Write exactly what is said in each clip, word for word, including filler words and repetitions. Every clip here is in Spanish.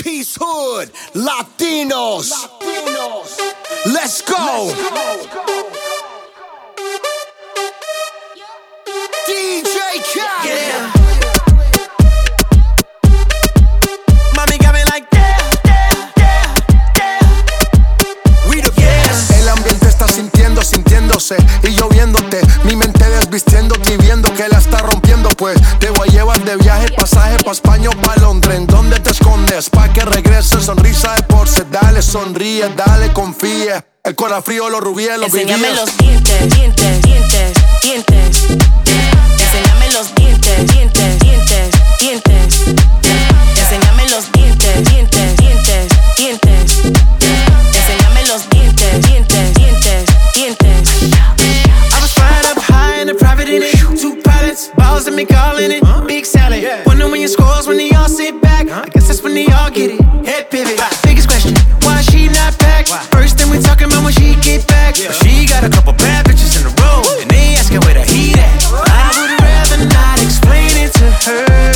Peace Hood, Latinos, Latinos. Let's go. Let's go. D J Khaled. Yeah. Mami got me like yeah, yeah, yeah, yeah. We the best. El ambiente está sintiendo, sintiéndose y yo viéndote. Mi mente desvistiéndote y viendo que la está rompiendo. Pues te voy a llevar de viaje, pasaje pa' España o pa' Londres. ¿En dónde te escondes? Pa' que regrese, sonrisa de porce. Dale, sonríe, dale, confía. El corazón frío, los rubíes, los vivíes. Enséñame los dientes, dientes, dientes, dientes. Enséñame los dientes, dientes, dientes, dientes. Enséñame los dientes, dientes, dientes, dientes. Enséñame los dientes, dientes, dientes, dientes. I was flying up high in a private in it. Two pilots, balls and me calling it Big Sally. Wonder when your scores when they all sit back. I guess that's when they all get it. Head pivot. Biggest question, why she not back? First thing we talking about when she get back. But she got a couple bad bitches in a row, and they asking where the heat at. I would rather not explain it to her.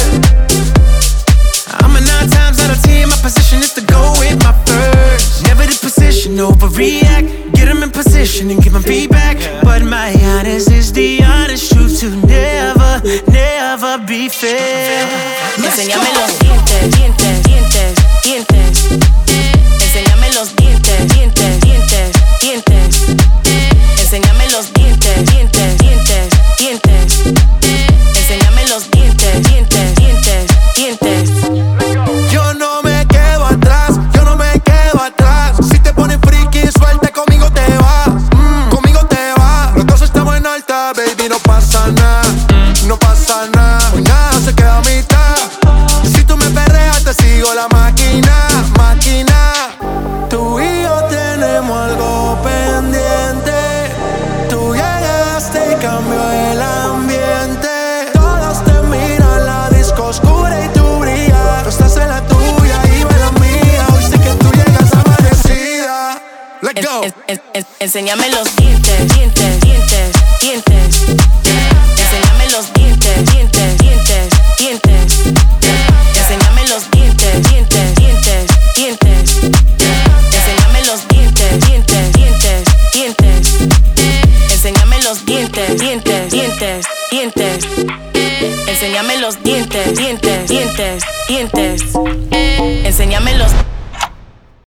I'm a nine times out of ten, my position is to go with my first. Never the position, overreact. Get them in position and give them feedback. But my honest is the honest truth to never, never be fair. Enséñame los dientes, dientes, dientes, dientes. Enséñame los dientes, dientes, dientes, dientes. Enséñame los dientes, dientes, dientes, dientes. Enséñame los dientes, dientes, dientes, dientes. Yo no me quedo atrás, yo no me quedo atrás. Si te pones friki, suelta, conmigo te vas, mm, conmigo te vas. Los dos estamos en alta, baby, no pasa nada, no pasa nada. Hoy nada se queda a mitad. Si tú me perreas, te sigo la máquina, máquina. Tú y yo tenemos algo pendiente. Tú llegaste y cambió el ambiente. Todos te miran, la disco oscura y tú brillas. Tú estás en la tuya y va en la mía. Hoy sé que tú llegas amanecida. Let's go. En, en, en, enséñame los dientes, dientes, dientes, dientes. Enséñame los dientes, dientes, dientes, dientes. Enséñame los dientes, dientes, dientes, dientes. Enséñame los dientes, dientes, dientes, dientes. Enséñame los dientes, dientes, dientes, dientes. Enséñame los dientes, dientes, dientes, dientes. Enséñame los